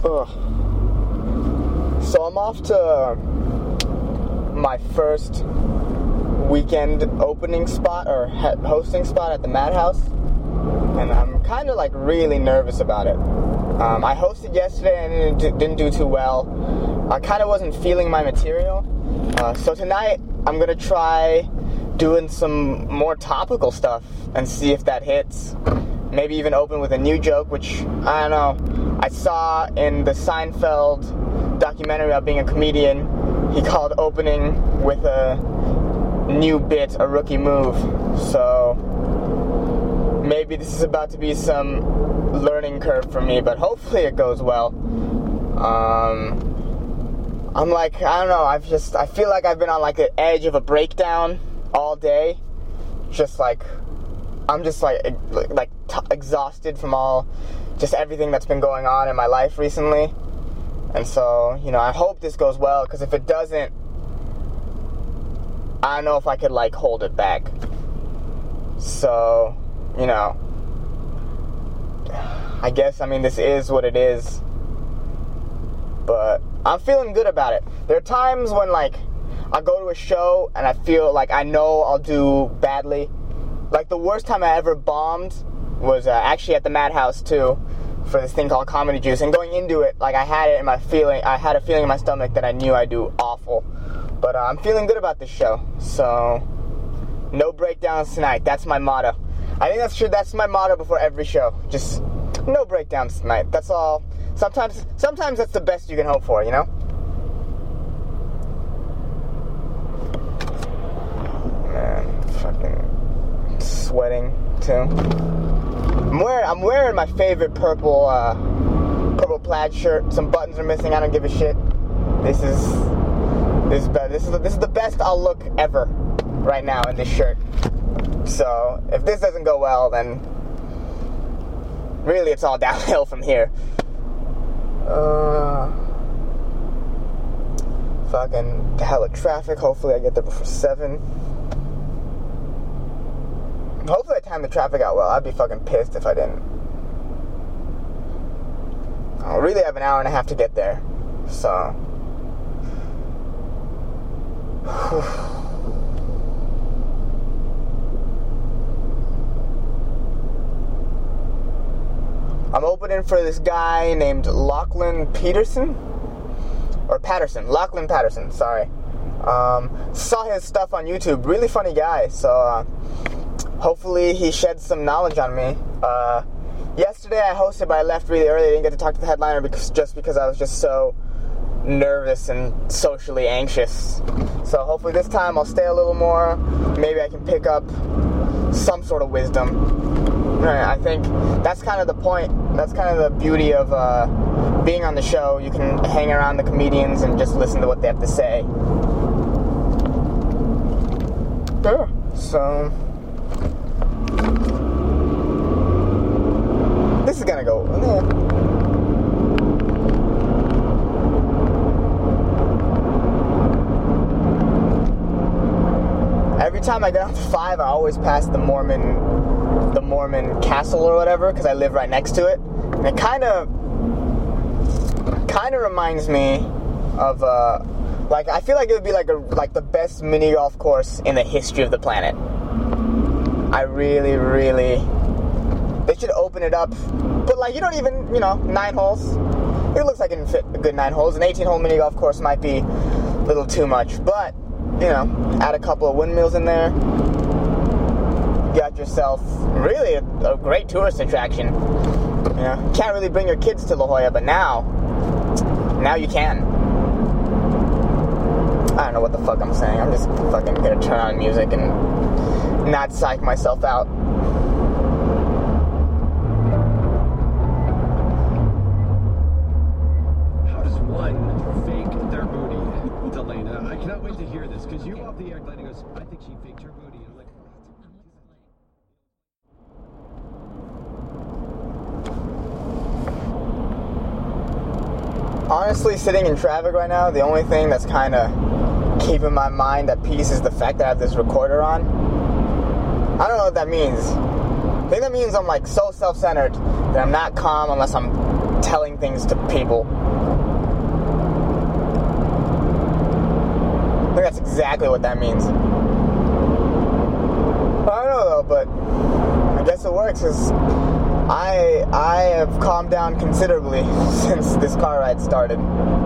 Ugh. So I'm off to my first weekend opening spot or hosting spot at the Madhouse, and I'm kind of like really nervous about it. I hosted yesterday and it didn't do too well. I kind of wasn't feeling my material, so tonight I'm gonna try doing some more topical stuff and see if that hits. Maybe even open with a new joke, which, I don't know, I saw in the Seinfeld documentary about being a comedian. He called opening with a new bit a rookie move. So maybe this is about to be some learning curve for me, but hopefully it goes well. I'm like, I don't know, I feel like I've been on like the edge of a breakdown all day. I'm just exhausted from just everything that's been going on in my life recently. And so, I hope this goes well, because if it doesn't, I don't know if I could like hold it back. So, I guess, this is what it is. But I'm feeling good about it. There are times when I go to a show and I feel like I know I'll do badly. Like the worst time I ever bombed was actually at the Madhouse too, for this thing called Comedy Juice. And going into it, I had a feeling in my stomach that I knew I'd do awful. But I'm feeling good about this show. So no breakdowns tonight. That's my motto. I think that's true. That's my motto before every show. Just no breakdowns tonight. That's all. Sometimes that's the best you can hope for, Man, fucking sweating too. I'm wearing my favorite purple plaid shirt. Some buttons are missing. I don't give a shit. This is the best I'll look ever right now in this shirt. So if this doesn't go well, then really it's all downhill from here. Fucking hell of traffic. Hopefully I get there before 7. Hopefully I timed the traffic out well. I'd be fucking pissed if I didn't. I'll really have an hour and a half to get there. So I'm opening for this guy named Lachlan Patterson, sorry. Saw his stuff on YouTube. Really funny guy. So hopefully he sheds some knowledge on me. Yesterday I hosted, but I left really early. I didn't get to talk to the headliner because I was just so nervous and socially anxious. So hopefully this time I'll stay a little more. Maybe I can pick up some sort of wisdom. I think that's kind of the point. That's kind of the beauty of being on the show. You can hang around the comedians and just listen to what they have to say. Sure. So this is gonna go. Every time I get off the 5, I always pass the Mormon castle or whatever, because I live right next to it. And it kind of reminds me of I feel like it would be like the best mini golf course in the history of the planet. I really, they should open it up. But you don't even, 9 holes. It looks like it can fit a good 9 holes. An 18-hole mini golf course might be a little too much, but add a couple of windmills in there. Got yourself really a great tourist attraction. Can't really bring your kids to La Jolla, but now you can. I don't know what the fuck I'm saying. I'm just fucking gonna turn on music and not psych myself out. How does one fake their booty? Delana, I cannot wait to hear this, because you off the air, Delana goes, I think she faked her booty. I'm like, Honestly, sitting in traffic right now, the only thing that's kind of keeping my mind at peace is the fact that I have this recorder on. I don't know what that means. I think that means I'm like so self-centered that I'm not calm unless I'm telling things to people. I think that's exactly what that means. I don't know though, but I guess it works because I have calmed down considerably since this car ride started.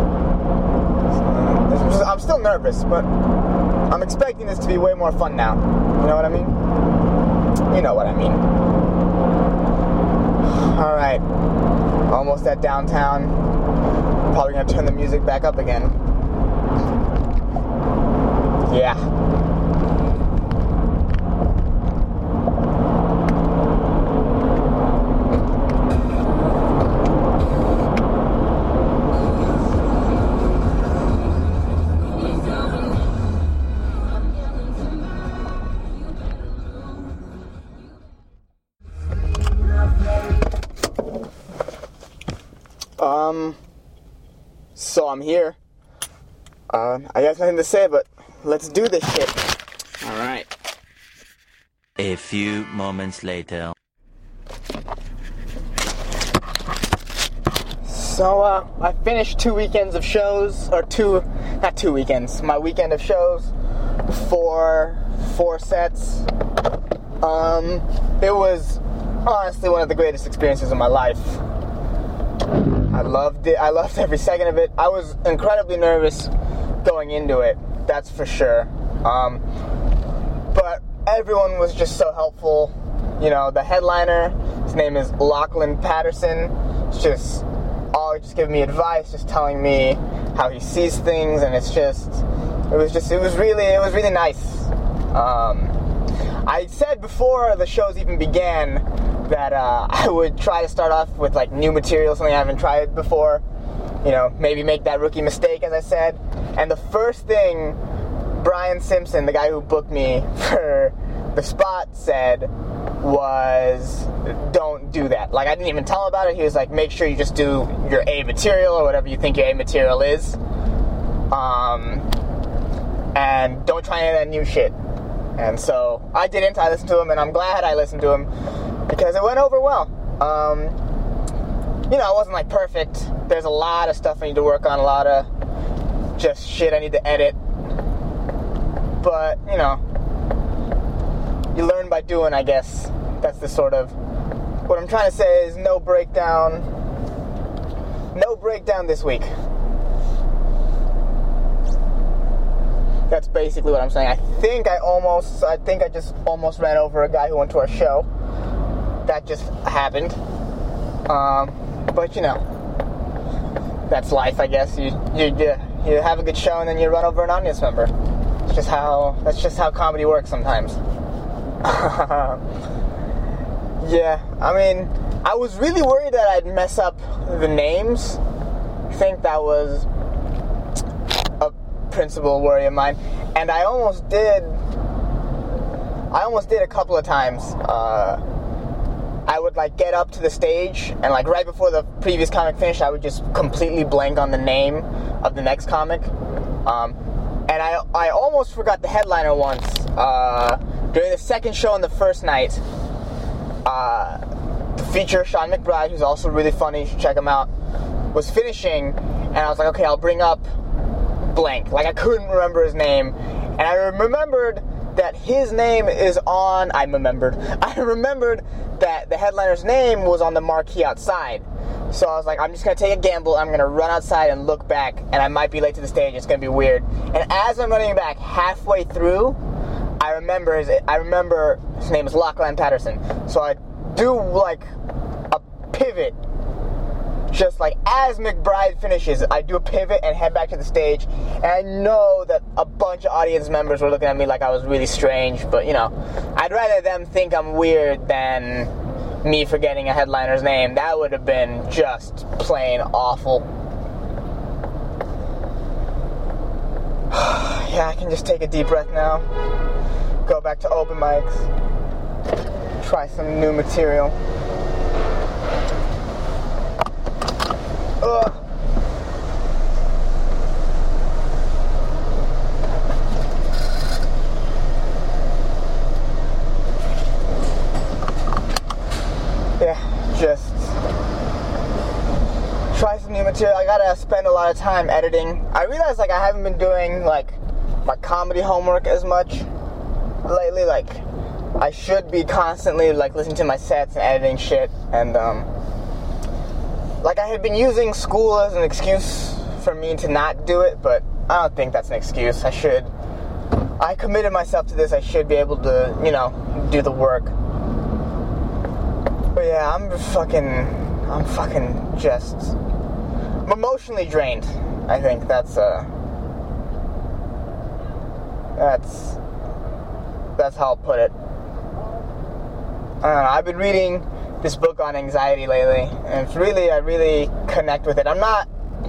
I'm still nervous, but I'm expecting this to be way more fun now. You know what I mean? You know what I mean. Alright. Almost at downtown. Probably gonna turn the music back up again. Yeah. So I'm here. I got nothing to say, but let's do this shit. Alright. A few moments later. So, I finished 2 weekends of shows, or not 2 weekends, my weekend of shows, four sets. It was honestly one of the greatest experiences of my life. I loved it. I loved every second of it. I was incredibly nervous going into it, that's for sure. But everyone was just so helpful. You know, the headliner, his name is Lachlan Patterson. It's just always giving me advice, just telling me how he sees things, and it was really nice. I said before the shows even began that I would try to start off with like new material, something I haven't tried before. You know, maybe make that rookie mistake, as I said. And the first thing Brian Simpson, the guy who booked me for the spot, said was, don't do that. Like, I didn't even tell him about it. He was like, make sure you just do your A material or whatever you think your A material is. And don't try any of that new shit. And so I didn't. I listened to him, and I'm glad I listened to him because it went over well. You know, it wasn't like perfect. There's a lot of stuff I need to work on, a lot of just shit I need to edit. But, you know, you learn by doing, I guess. That's the sort of... What I'm trying to say is no breakdown. No breakdown this week. That's basically what I'm saying. I think I just almost ran over a guy who went to our show. That just happened. But you know, that's life, I guess. You have a good show and then you run over an audience member. That's just how comedy works sometimes. Yeah, I mean, I was really worried that I'd mess up the names. I think that was a principal worry of mine, and I almost did a couple of times. I would like get up to the stage, and like right before the previous comic finished, I would just completely blank on the name of the next comic. And I almost forgot the headliner once. During the second show on the first night, the feature, Sean McBride, who's also really funny, you should check him out, was finishing, and I was like, okay, I'll bring up blank. Like, I couldn't remember his name, and I remembered that his name is on... I remembered that the headliner's name was on the marquee outside. So I was like, I'm just going to take a gamble. I'm going to run outside and look back, and I might be late to the stage. It's going to be weird. And as I'm running back halfway through, I remember his name is Lachlan Patterson. So I do like a pivot. Just like as McBride finishes, I do a pivot and head back to the stage. And I know that a bunch of audience members were looking at me like I was really strange. But, you know, I'd rather them think I'm weird than me forgetting a headliner's name. That would have been just plain awful. Yeah, I can just take a deep breath now. Go back to open mics. Try some new material. Ugh. Yeah, material. I gotta spend a lot of time editing. I realize like I haven't been doing like my comedy homework as much lately. Like I should be constantly like listening to my sets and editing shit. And like I had been using school as an excuse for me to not do it, but I don't think that's an excuse. I committed myself to this. I should be able to, you know, do the work. But yeah, I'm fucking just emotionally drained. I think that's how I'll put it. I don't know, I've been reading this book on anxiety lately, and I really connect with it. I'm not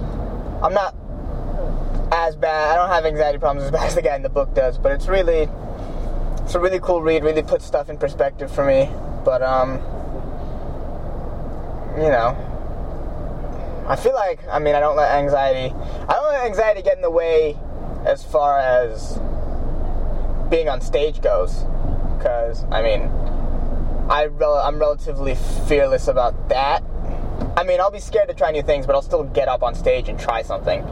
as bad. I don't have anxiety problems as bad as the guy in the book does, but it's a really cool read. Really puts stuff in perspective for me. But you know, I feel like I don't let anxiety get in the way as far as being on stage goes, because I'm relatively fearless about that. I'll be scared to try new things, but I'll still get up on stage and try something.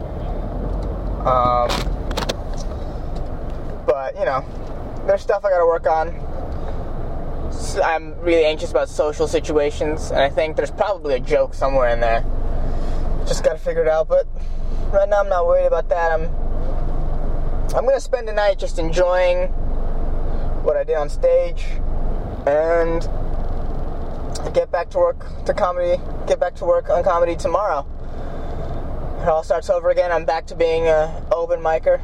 But, you know, there's stuff I gotta work on. I'm really anxious about social situations, and I think there's probably a joke somewhere in there. Just gotta figure it out, but right now I'm not worried about that. I'm gonna spend the night just enjoying what I did on stage, and get back to work on comedy tomorrow. It all starts over again. I'm back to being an open micer.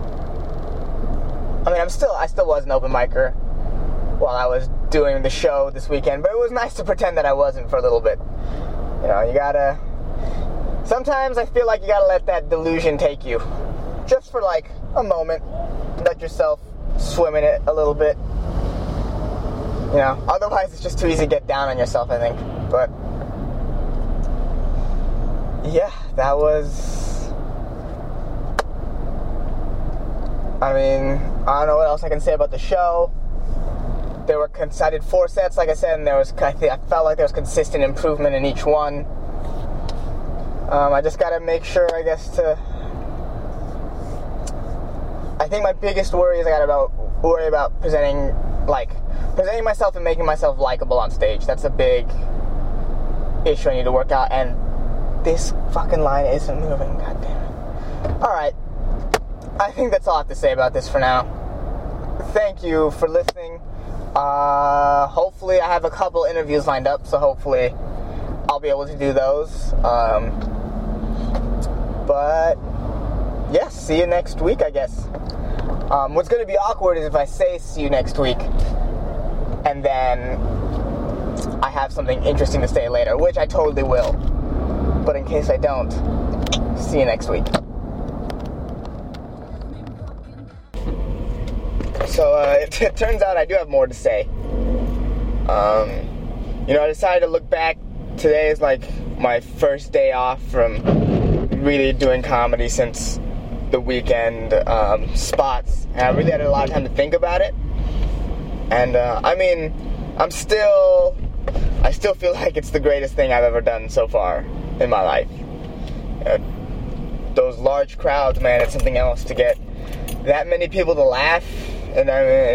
I still was an open micer while I was doing the show this weekend, but it was nice to pretend that I wasn't for a little bit. You know, sometimes I feel like you gotta let that delusion take you. Just for like a moment. Let yourself swim in it a little bit. You know, otherwise it's just too easy to get down on yourself, I think. But yeah, that was, I don't know what else I can say about the show. I did 4 sets, like I said, and I felt like there was consistent improvement in each one. I just gotta make sure, I think my biggest worry is I gotta worry about presenting myself and making myself likable on stage. That's a big issue I need to work out, and this fucking line isn't moving, god damn it. Alright, I think that's all I have to say about this for now. Thank you for listening. Hopefully I have a couple interviews lined up, so hopefully I'll be able to do those. But yeah, see you next week, I guess. What's going to be awkward is if I say see you next week, and then I have something interesting to say later, which I totally will. But in case I don't, see you next week. So, it turns out I do have more to say. I decided to look back. Today is like my first day off from really doing comedy since the weekend spots. And I really had a lot of time to think about it. And, I still feel like it's the greatest thing I've ever done so far in my life. Those large crowds, man, it's something else to get that many people to laugh. And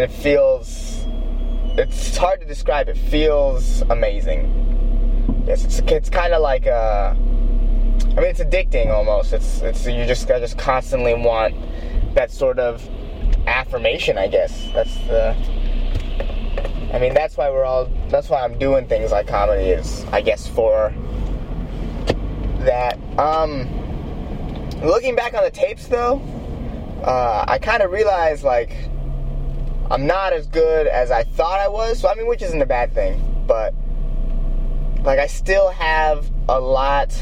it's hard to describe. It feels amazing. Yes, it's kind of like it's addicting almost. I just constantly want that sort of affirmation, I guess. That's why I'm doing things like comedy, is I guess for that. Looking back on the tapes though, I kind of realized like I'm not as good as I thought I was. So which isn't a bad thing, but like I still have a lot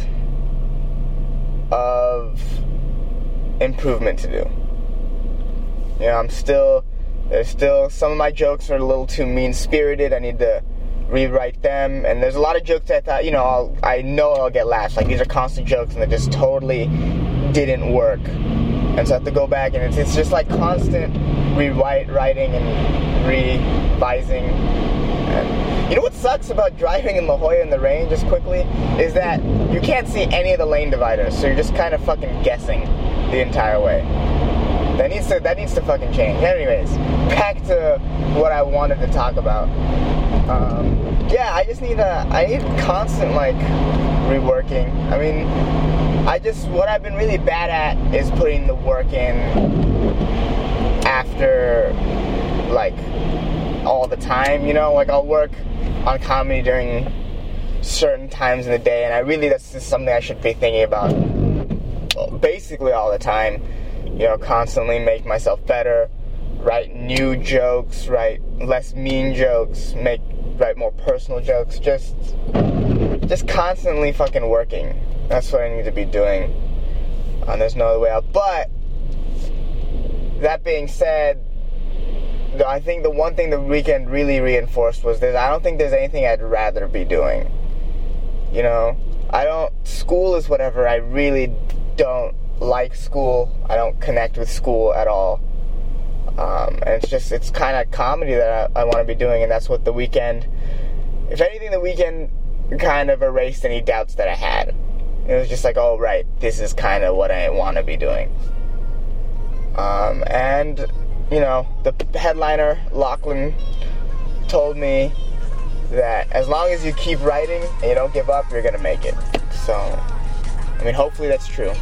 of improvement to do. You know, there's still some of my jokes are a little too mean-spirited. I need to rewrite them. And there's a lot of jokes that I thought, I know I'll get laughs. Like, these are constant jokes and they just totally didn't work. And so I have to go back, and it's just like constant rewriting and revising. And you know what's sucks about driving in La Jolla in the rain, just quickly, is that you can't see any of the lane dividers, so you're just kind of fucking guessing the entire way. That needs to fucking change. Anyways, back to what I wanted to talk about. Yeah, I need constant, like, reworking. I mean, what I've been really bad at is putting the work in after, like, all the time, you know? Like, I'll work on comedy during certain times in the day, and that's just something I should be thinking about basically all the time. You know, constantly make myself better, write new jokes, write less mean jokes, write more personal jokes, just constantly fucking working. That's what I need to be doing. There's no other way out. But that being said, I think the one thing the weekend really reinforced was this: I don't think there's anything I'd rather be doing. You know, school is whatever. I really don't like school. I don't connect with school at all. And it's kind of comedy that I want to be doing, and that's what the weekend, if anything, the weekend kind of erased any doubts that I had. It was just like, oh, right, this is kind of what I want to be doing. And, you know, the headliner, Lachlan, told me that as long as you keep writing and you don't give up, you're going to make it. So, I mean, hopefully that's true.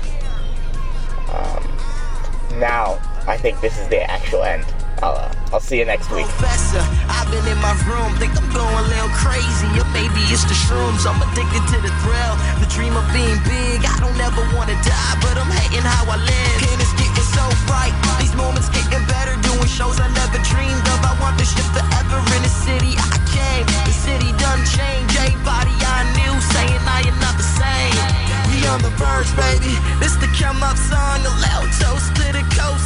Now, I think this is the actual end. I'll see you next week. Professor, I've been in my room, think I'm going a little crazy. Or maybe it's the shrooms, I'm addicted to the thrill. The dream of being big, I don't ever want to die, but I'm hating how I live. And it's getting so bright, these moments getting better. Doing shows I never dreamed of. I want this shit forever in the city I came. The city done changed, everybody I knew saying I am not the same. We on the verge, baby, this the come up song. A loud toast to the coast.